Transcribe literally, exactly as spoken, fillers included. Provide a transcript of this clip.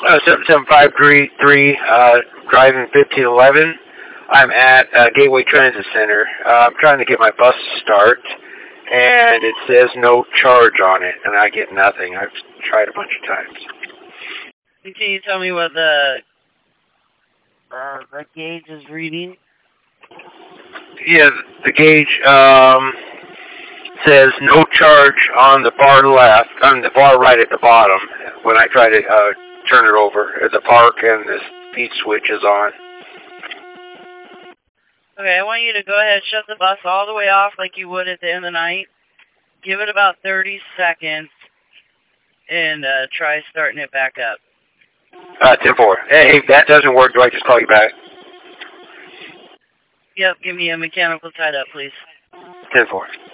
Uh, seven seven five three three, uh, driving fifteen eleven. I'm at uh, Gateway Transit Center. Uh, I'm trying to get my bus to start, and it says no charge on it, and I get nothing. I've tried a bunch of times. Can you tell me what the, uh, the gauge is reading? Yeah, the gauge um, says no charge on the far left, on the far right at the bottom when I try to uh, turn it over. The park and the speed switch is on. Okay, I want you to go ahead and shut the bus all the way off like you would at the end of the night. Give it about thirty seconds and uh, try starting it back up. Uh, ten four. Hey, if that doesn't work, do I just call you back? Yep, give me a mechanical tied up, please. ten four.